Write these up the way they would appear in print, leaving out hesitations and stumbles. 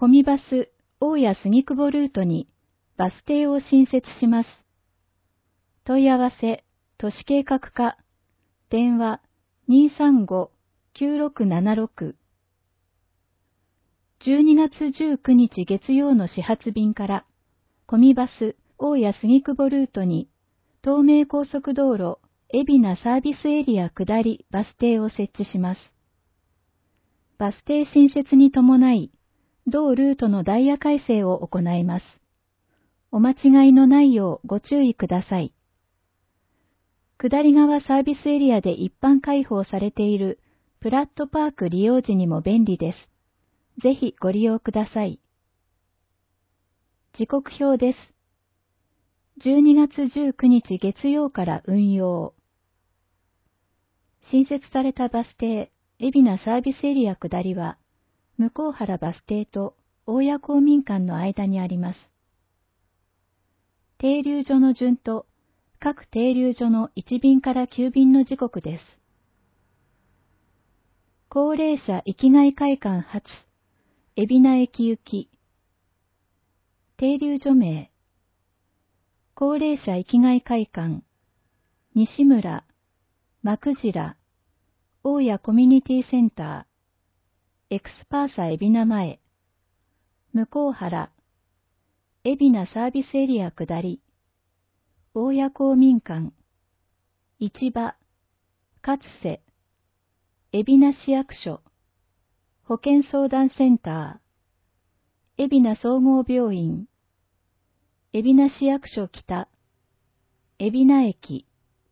コミバス大谷杉久保ルートにバス停を新設します。問い合わせ、都市計画課、電話235-9676。12月19日月曜の始発便から、コミバス大谷杉久保ルートに、東名高速道路海老名サービスエリア下りバス停を設置します。バス停新設に伴い、同ルートのダイヤ改正を行います。お間違いのないようご注意ください。下り側サービスエリアで一般開放されているプラットパーク利用時にも便利です。ぜひご利用ください。時刻表です。12月19日月曜から運用。新設されたバス停、海老名サービスエリア下りは、向原バス停と大谷公民館の間にあります。停留所の順と各停留所の1便から9便の時刻です。高齢者域外会館発、海老名駅行き。停留所名。高齢者域外会館、西村、幕白、大谷コミュニティセンター、エクスパーサ海老名前、向原、海老名サービスエリア下り、大谷公民館、市場、勝瀬、海老名市役所、保健相談センター、海老名総合病院、海老名市役所北、海老名駅。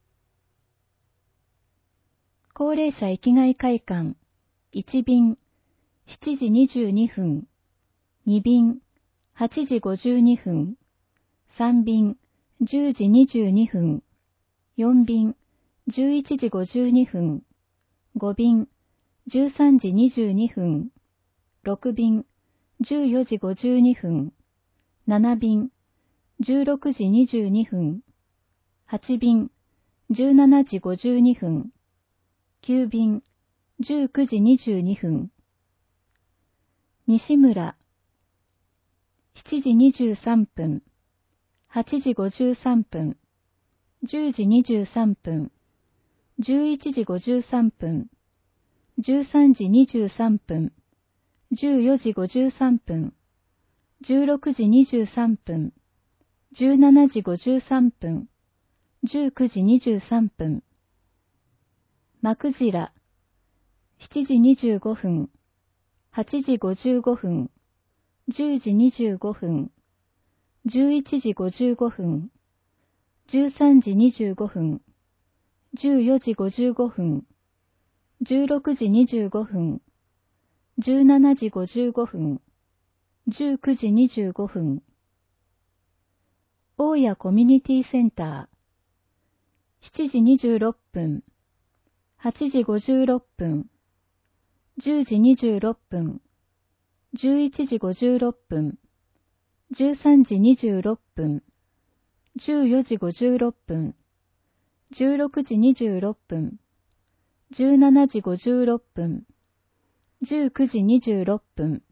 高齢者域外会館、1便、7時22分、2便、8時52分、3便、10時22分、4便、11時52分、5便、13時22分、6便、14時52分、7便、16時22分、8便、17時52分、9便、19時22分。西村、7時23分、8時53分、10時23分、11時53分、13時23分、14時53分、16時23分、17時53分、19時23分。幕白、7時25分、8時55分、10時25分、11時55分、13時25分、14時55分、16時25分、17時55分、19時25分。大谷コミュニティセンター、7時26分、8時56分、10時26分、11時56分、13時26分、14時56分、16時26分、17時56分、19時26分。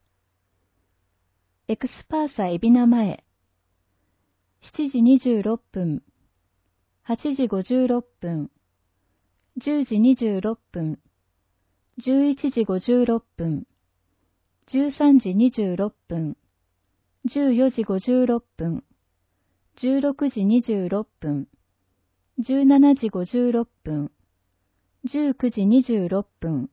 エクスパーサ海老名前、7時26分、8時56分、10時26分、11時56分、13時26分、14時56分、16時26分、17時56分、19時26分。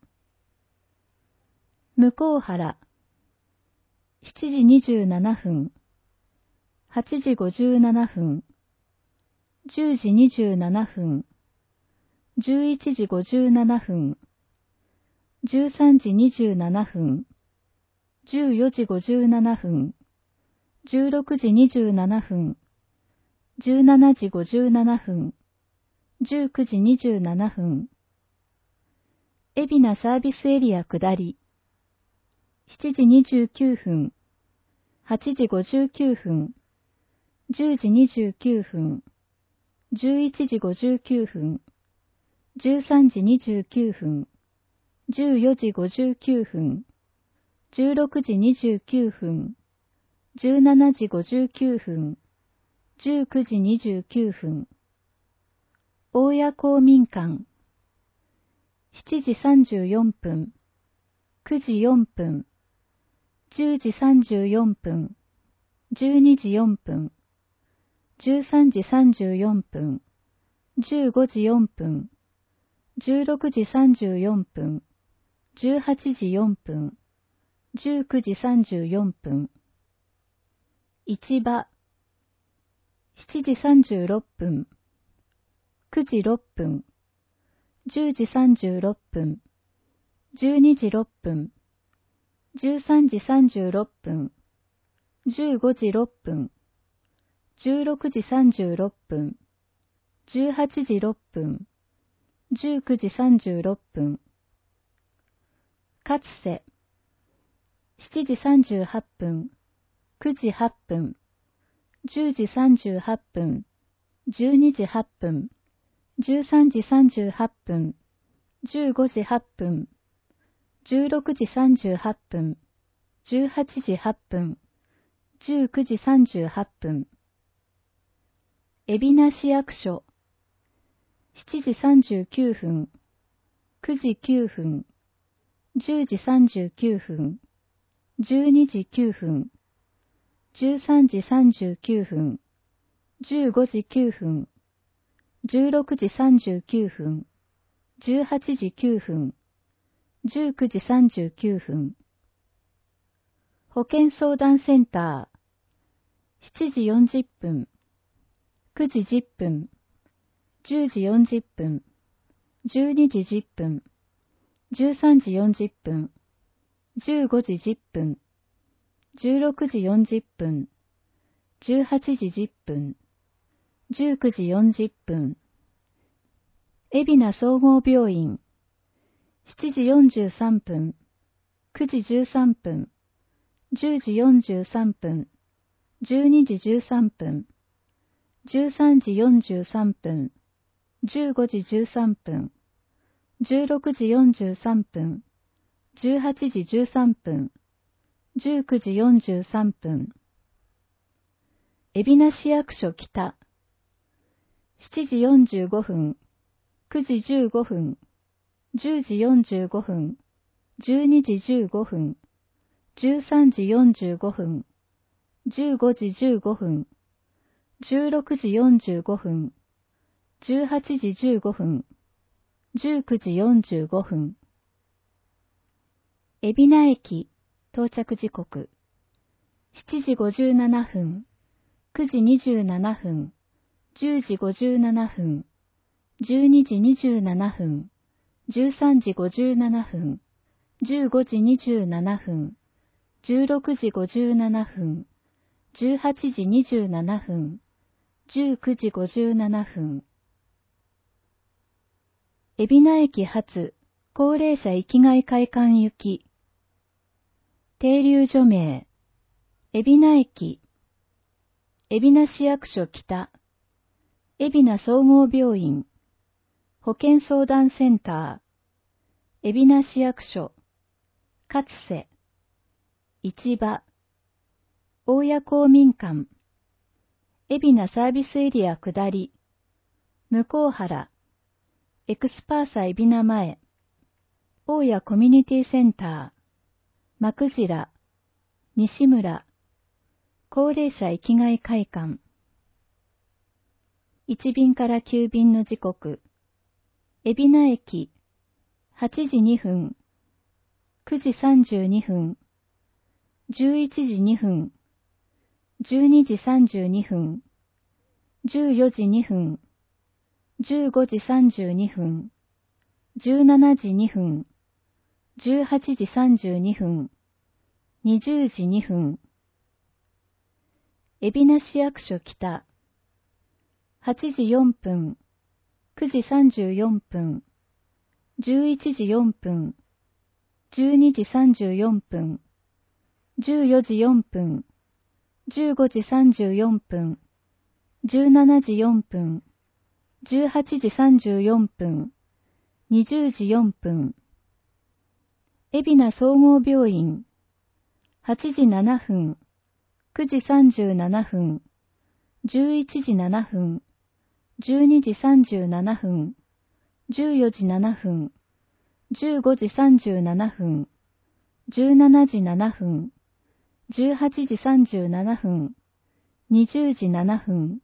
向原、7時27分、8時57分、10時27分、11時57分、13時27分、14時57分、16時27分、17時57分、19時27分。海老名サービスエリア下り、7時29分、8時59分、10時29分、11時59分、13時29分、14時59分、 16時29分、17時59分、19時29分。大谷公民館、7時34分、9時4分、10時34分、12時4分、13時34分、15時4分、16時34分、18時4分、19時34分。市場、7時36分、9時6分、10時36分、12時6分、13時36分、15時6分、16時36分、18時6分、19時36分。かつせ、7時38分、9時8分、10時38分、12時8分、13時38分、15時8分、16時38分、18時8分、19時38分。海老名市役所、7時39分、9時9分、10時39分、12時9分、13時39分、15時9分、16時39分、18時9分、19時39分。保健相談センター、7時40分、9時10分、10時40分、12時10分、13時40分、15時10分、16時40分、18時10分、19時40分。海老名総合病院、7時43分、9時13分、10時43分、12時13分、13時43分、15時13分、16時43分、18時13分、19時43分。海老名市役所北、7時45分、9時15分、10時45分、12時15分、13時45分、15時15分、16時45分、18時15分、19時45分。海老名駅到着時刻、7時57分、9時27分、10時57分、12時27分、13時57分、15時27分、16時57分、18時27分、19時57分。海老名駅発高齢者生きがい会館行き。停留所名、海老名駅、海老名市役所北、海老名総合病院、保健相談センター、海老名市役所、かつせ、市場、大谷公民館、海老名サービスエリア下り、向原、エクスパーサ海老名前、大谷コミュニティセンター、幕白、西村、高齢者生きがい会館。1便から9便の時刻、海老名駅、8時2分、9時32分、11時2分、12時32分、14時2分、15時32分、17時2分、18時32分、20時2分。海老名市役所北、8時4分、9時34分、11時4分、12時34分、14時4分、15時34分、17時4分、18時34分、20時4分。海老名総合病院、 8時7分、9時37分、11時7分、12時37分、14時7分、15時37分、17時7分、18時37分、20時7分。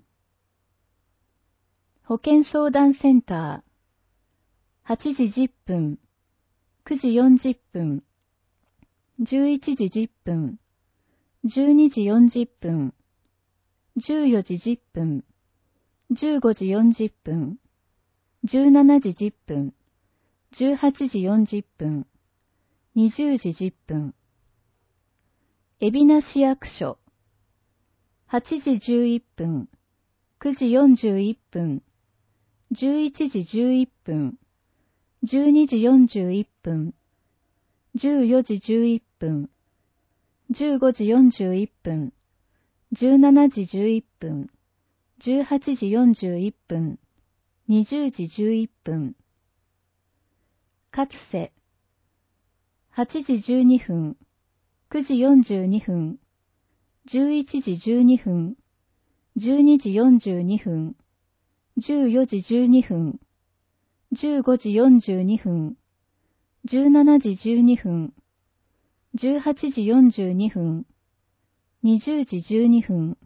保健相談センター、8時10分、9時40分、11時10分、12時40分、14時10分、15時40分、17時10分、18時40分、20時10分。海老名市役所、8時11分、9時41分、11時11分、12時41分、14時11分、15時41分、17時11分、18時41分、20時11分。かつせ、8時12分、9時42分、11時12分、12時42分、14時12分、15時42分、17時12分、18時42分、20時12分。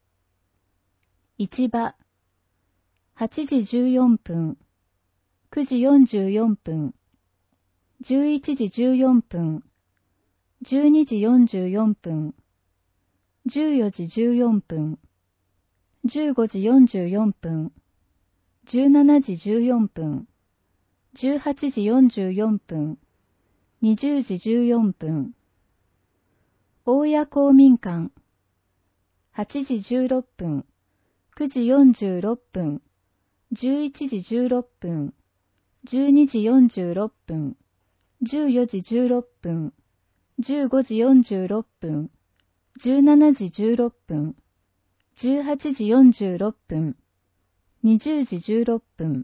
市場、8時14分、9時44分、11時14分、12時44分、14時14分、15時44分、17時14分、18時44分、20時14分。大谷公民館、8時16分、9時46分、11時16分、12時46分、14時16分、15時46分、17時16分、18時46分、20時16分。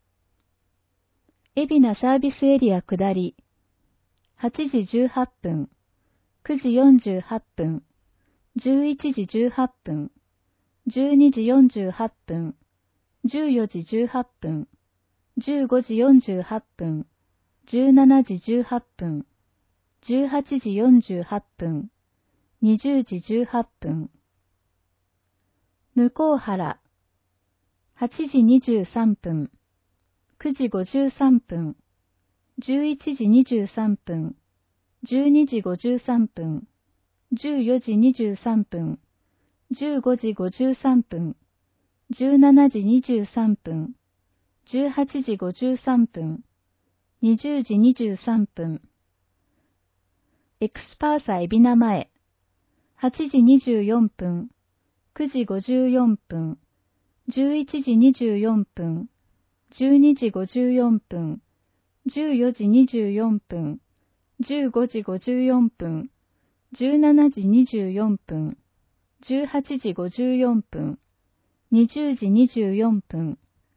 海老名サービスエリア下り、8時18分、9時48分、11時18分、12時48分、14時18分、15時48分、17時18分、18時48分、20時18分。向原、8時23分、9時53分、11時23分、12時53分、14時23分、15時53分、17時23分、18時53分、20時23分。エクスパーサ海老名前、8時24分、9時54分、11時24分、12時54分、14時24分、15時54分、17時24分、18時54分、20時24分。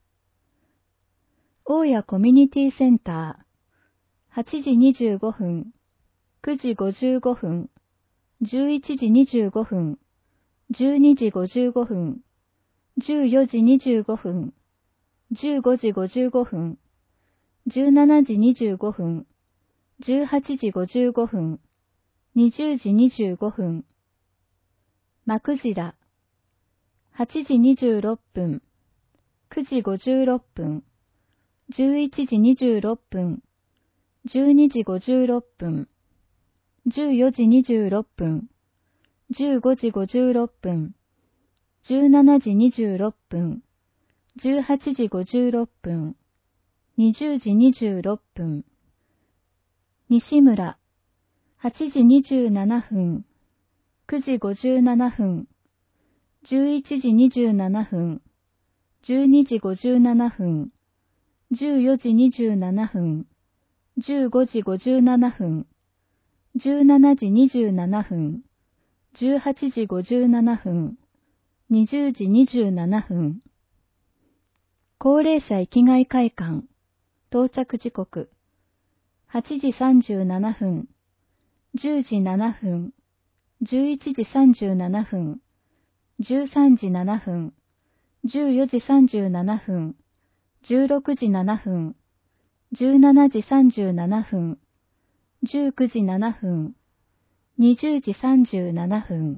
大谷コミュニティセンター、8時25分、9時55分、11時25分、12時55分、14時25分、15時55分、17時25分、18時55分、20時25分。幕白、8時26分、9時56分、11時26分、12時56分、14時26分、15時56分、17時26分、18時56分、20時26分。西村、8時27分、9時57分、11時27分、12時57分、14時27分、15時57分、17時27分、18時57分、20時27分。高齢者生きがい会館、到着時刻、8時37分、10時7分、 11時37分、13時7分、14時37分、16時7分、17時37分、19時7分、20時37分。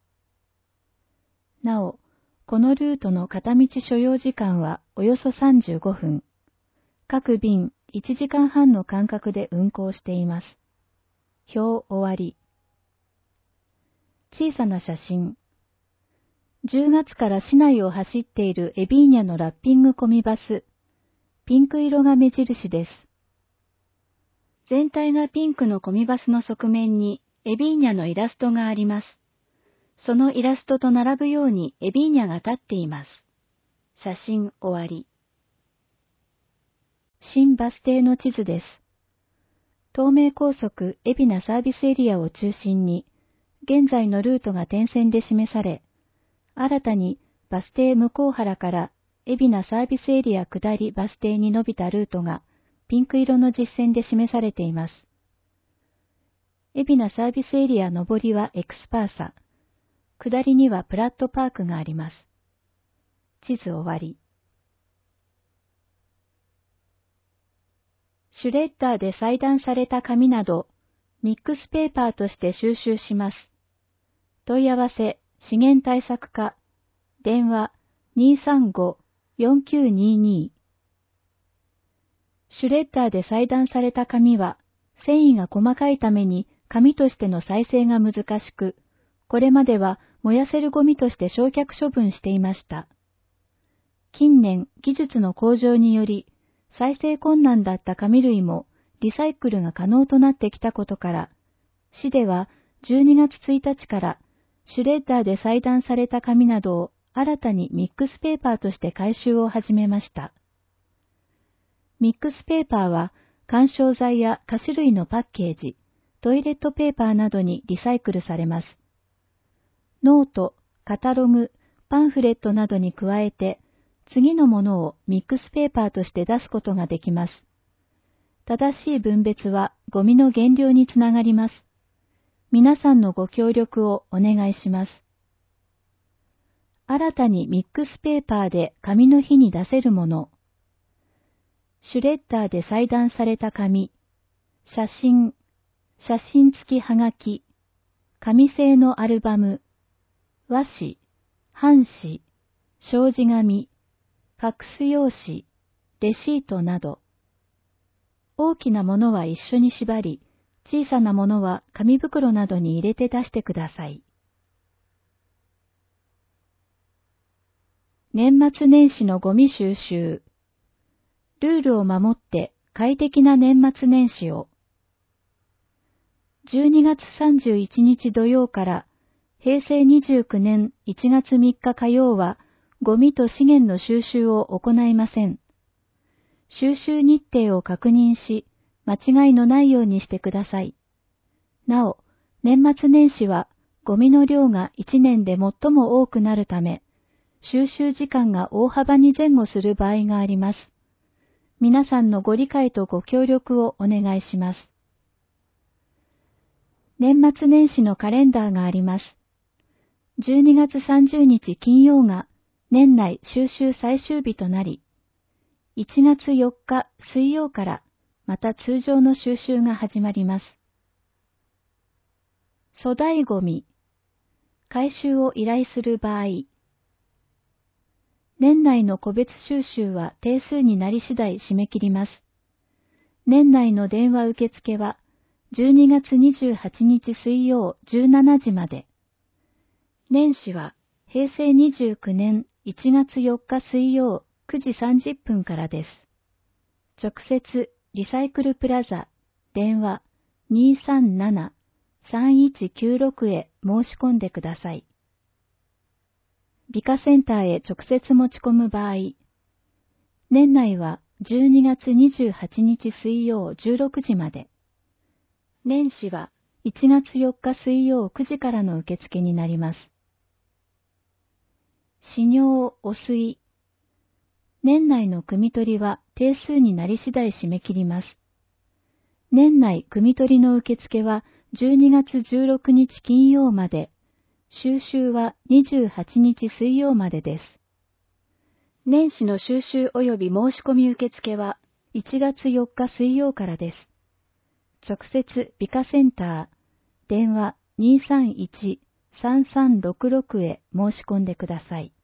なお、このルートの片道所要時間はおよそ35分。各便1時間半の間隔で運行しています。表終わり。小さな写真。10月から市内を走っているエビーニャのラッピング込みバス。ピンク色が目印です。全体がピンクの込みバスの側面にエビーニャのイラストがあります。そのイラストと並ぶようにエビーニャが立っています。写真終わり。新バス停の地図です。東名高速海老名サービスエリアを中心に、現在のルートが点線で示され、新たにバス停向原から海老名サービスエリア下りバス停に伸びたルートがピンク色の実線で示されています。海老名サービスエリア上りはエクスパーサ、下りにはプラットパークがあります。地図終わり。シュレッダーで裁断された紙など、ミックスペーパーとして収集します。問い合わせ、資源対策課、電話 235-4922。シュレッダーで裁断された紙は、繊維が細かいために紙としての再生が難しく、これまでは燃やせるゴミとして焼却処分していました。近年、技術の向上により、再生困難だった紙類もリサイクルが可能となってきたことから、市では12月1日からシュレッダーで裁断された紙などを新たにミックスペーパーとして回収を始めました。ミックスペーパーは緩衝材や菓子類のパッケージ、トイレットペーパーなどにリサイクルされます。ノート、カタログ、パンフレットなどに加えて、次のものをミックスペーパーとして出すことができます。正しい分別はゴミの減量につながります。皆さんのご協力をお願いします。新たにミックスペーパーで紙の日に出せるもの。シュレッダーで裁断された紙、写真付きはがき、紙製のアルバム、和紙、半紙、障子紙、ファックス用紙、レシートなど。大きなものは一緒に縛り、小さなものは紙袋などに入れて出してください。年末年始のゴミ収集。ルールを守って快適な年末年始を。12月31日土曜から平成29年1月3日火曜はゴミと資源の収集を行いません。収集日程を確認し、間違いのないようにしてください。なお、年末年始はゴミの量が1年で最も多くなるため、収集時間が大幅に前後する場合があります。皆さんのご理解とご協力をお願いします。年末年始のカレンダーがあります。12月30日金曜が年内収集最終日となり、1月4日水曜からまた通常の収集が始まります。粗大ゴミ、回収を依頼する場合、年内の個別収集は定数になり次第締め切ります。年内の電話受付は12月28日水曜17時まで。年始は平成29年1月4日水曜9時30分からです。直接リサイクルプラザ電話 237-3196 へ申し込んでください。美化センターへ直接持ち込む場合、年内は12月28日水曜16時まで。年始は1月4日水曜9時からの受付になります。使用汚水。年内の汲み取りは定数になり次第締め切ります。年内汲み取りの受付は 12月16日金曜まで、収集は28日水曜までです。年始の収集及び申し込み受付は1月4日水曜からです。直接美化センター、電話231-3366へ申し込んでください。